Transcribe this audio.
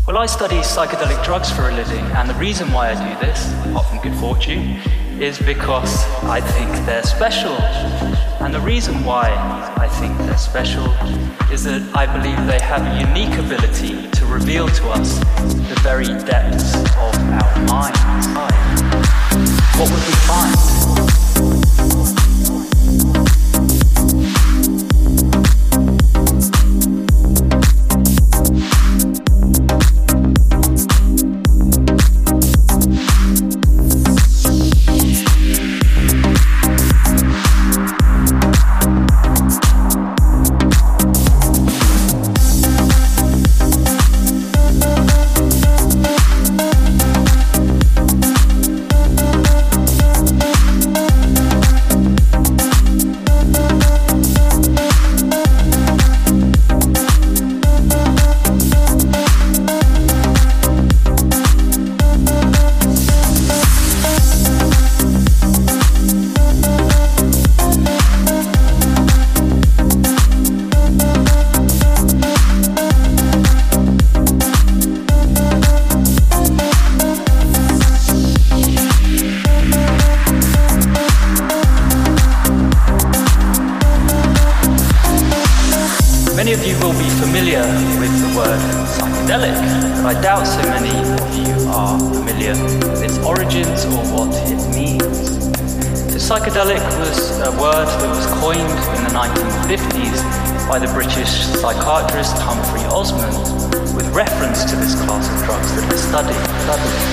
Well, I study psychedelic drugs for a living, and the reason why I do this, apart from good fortune, is because I think they're special. And the reason why I think they're special is that I believe they have a unique ability to reveal to us the very depths of our minds. What would we find? Many of you will be familiar with the word psychedelic, but I doubt so many of you are familiar with its origins or what it means. So psychedelic was a word that was coined in the 1950s by the British psychiatrist Humphrey Osmond with reference to this class of drugs that he studied.